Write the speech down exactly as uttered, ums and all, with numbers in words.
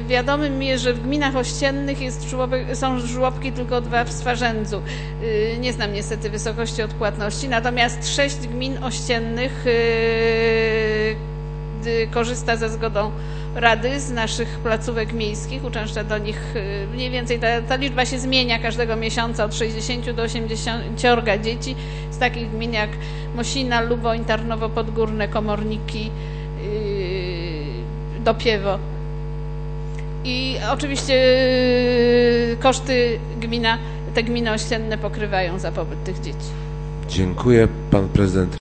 wiadomym mi jest, że w gminach ościennych jest żłobek, są żłobki tylko dwa w Swarzędzu. Nie znam niestety wysokości odpłatności, natomiast sześć gmin ościennych korzysta ze zgodą Rady z naszych placówek miejskich, uczęszcza do nich mniej więcej, ta, ta liczba się zmienia każdego miesiąca od sześćdziesięciu do osiemdziesięciu dzieci z takich gmin jak Mosina, Luboń, Tarnowo Podgórne, Komorniki, yy, Dopiewo. I oczywiście yy, koszty gmina, te gminy ościenne pokrywają za pobyt tych dzieci. Dziękuję. Pan prezydent